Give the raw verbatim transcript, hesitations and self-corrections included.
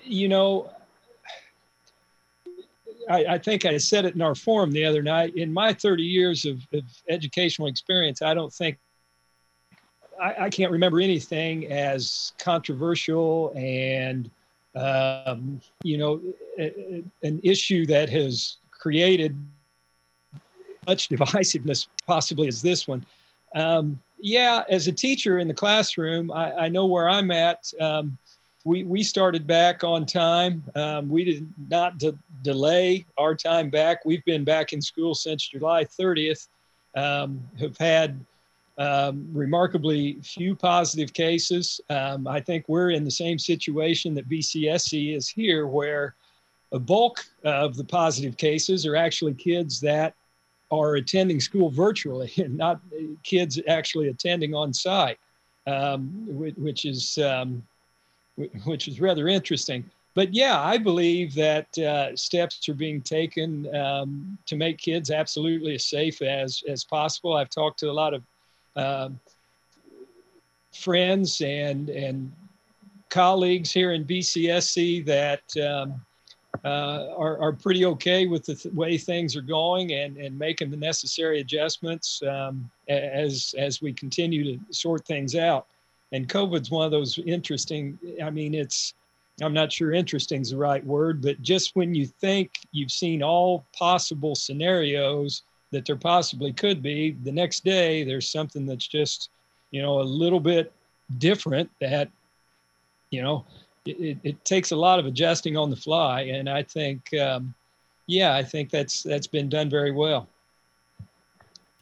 you know, I, I think I said it in our forum the other night. In my thirty years of, of educational experience, I don't think I, I can't remember anything as controversial and um, you know a, an issue that has created much divisiveness possibly as this one. Um, yeah, as a teacher in the classroom, I, I know where I'm at. Um, we, we started back on time. Um, we did not de- delay our time back. We've been back in school since July thirtieth, um, have had um, remarkably few positive cases. Um, I think we're in the same situation that B C S C is here, where a bulk of the positive cases are actually kids that are attending school virtually and not kids actually attending on site, um, which is um, which is rather interesting. But yeah, I believe that uh, steps are being taken um, to make kids absolutely as safe as as possible. I've talked to a lot of um, friends and and colleagues here in B C S C that um, uh, are, are pretty okay with the th- way things are going and, and making the necessary adjustments um, as as we continue to sort things out. And COVID's one of those interesting. I mean, it's I'm not sure interesting is the right word, but just when you think you've seen all possible scenarios that there possibly could be, the next day there's something that's just you know a little bit different that you know it, it takes a lot of adjusting on the fly, and I think um, yeah I think that's that's been done very well.